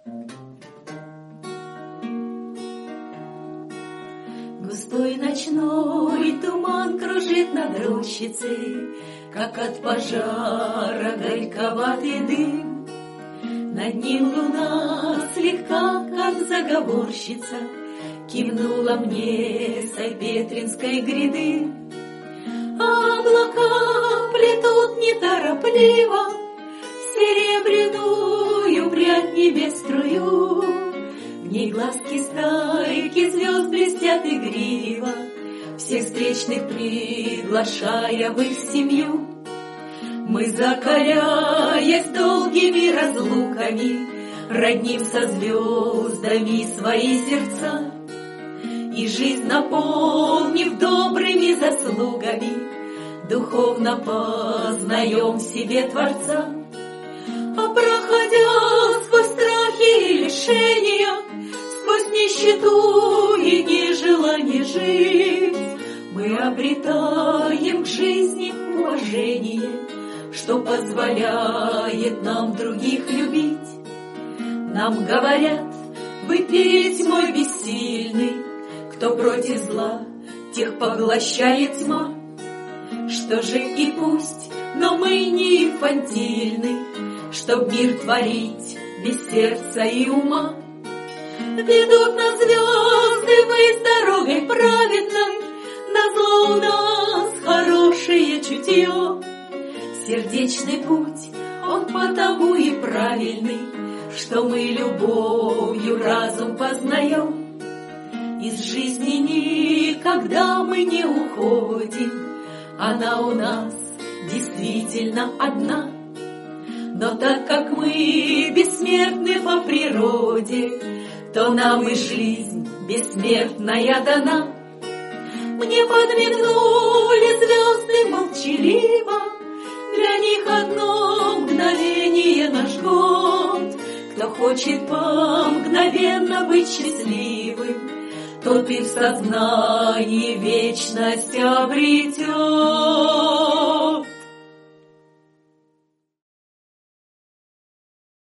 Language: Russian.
Густой ночной туман кружит над рощицей, как от пожара горьковатый дым. Над ним луна слегка, как заговорщица, кивнула мне с Айпетринской гряды. А облака плетут неторопливо серебряную прядь небес струю. В ней глазки стайки звезд блестят игриво, всех встречных приглашая в их семью. Мы, закаляясь долгими разлуками, родним со звездами свои сердца. И жизнь, наполнив добрыми заслугами, духовно познаем в себе Творца. А проходя сквозь страхи и лишения, сквозь нищету и нежелание жить, мы обретаем к жизни уважение, что позволяет нам других любить. Нам говорят, вы перед тьмой бессильны, кто против зла, тех поглощает тьма. Что же и пусть, но мы не инфантильны, чтоб мир творить без сердца и ума. Ведут нас звезды мы с дорогой праведной, назло у нас хорошее чутье. Сердечный путь, он потому и правильный, что мы любовью разум познаем. Из жизни никогда мы не уходим, она у нас действительно одна. Но так как мы бессмертны по природе, то нам и жизнь бессмертная дана. Мне подмигнули звезды молчаливо, для них одно мгновение наш год. Кто хочет мгновенно быть счастливым, тот и в сознании вечность обретет.